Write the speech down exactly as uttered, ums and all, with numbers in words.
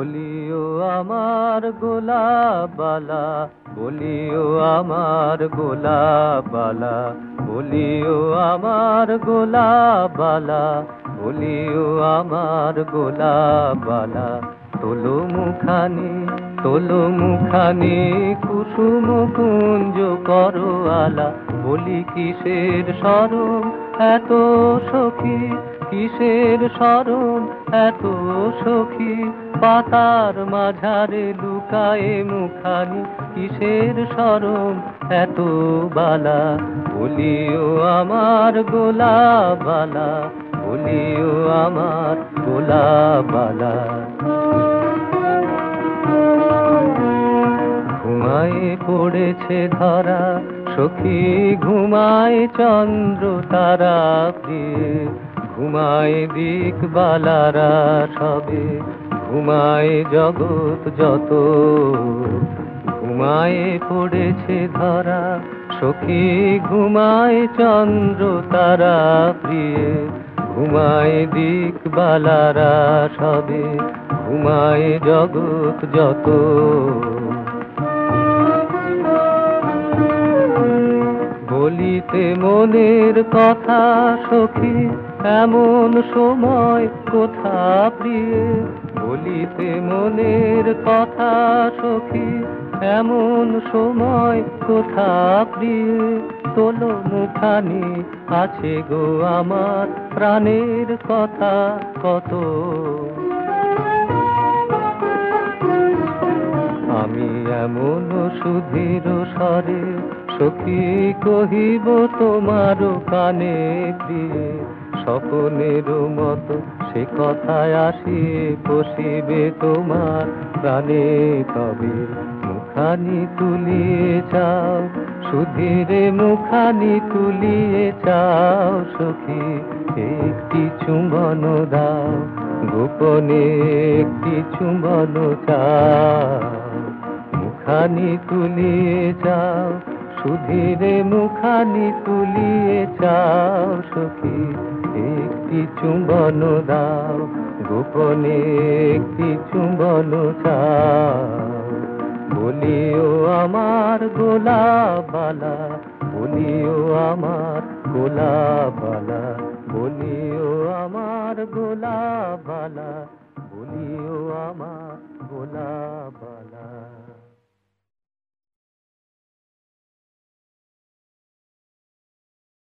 বলিও আমার গোলাপবালা, বলিও আমার গোলাপবালা, বলিও আমার গোলাপবালা, বলিও আমার গোলাপবালা। তোলো মুখানি তোলো মুখানি কুসুম কুঞ্জ করো আলা, বলি কিসের শরম এত সখী, কিসের শরম এত সখী, পাতার মাঝারে লুকায়ে মুখানি, কিসের শরম এত বালা। বলিও আমার গোলাপবালা, বলিও আমার গোলাপবালা। ঘুমায়ে পড়েছে ধরা সখী, ঘুমায় চন্দ্র তারা প্রিয়ে, ঘুমায় দিকবালারা সবে, ঘুমায় জগৎ যত। ঘুমায়ে পড়েছে ধরা সখী, ঘুমায় চন্দ্র তারা প্রিয়ে, ঘুমায় দিকবালারা সবে, ঘুমায় জগৎ যত। বলিতে মনের কথা সখী, এমন সময় কোথা প্রিয়ে, বলিতে মনের কথা সখী, এমন সময় কোথা প্রিয়ে। তোলো মুখানি আছে গো আমার প্রাণের কথা কত, আমি এমন সুধীর স্বরে সখী কহিব তোমার কানে প্রিয়ে। স্বপনের মতো সে কথায় আসিয়ে বসিবে তোমার প্রাণে, তবে মুখানি তুলিয়ে চাও সুধীরে, মুখানি তুলিয়ে চাও সখী, একটি চুম্বন দাও গোপনে, একটি চুম্বন চাও। মুখানি তুলিয়ে চাও সুধীরে, মুখানি তুলিয়ে চাও সখী, একটি চুম্বন দাও গোপনে, একটি চুম্বন চাও। বলিও আমার গোলাপবালা, বলিও আমার গোলাপবালা, বলিও আমার গোলাপবালা, বলিও আমার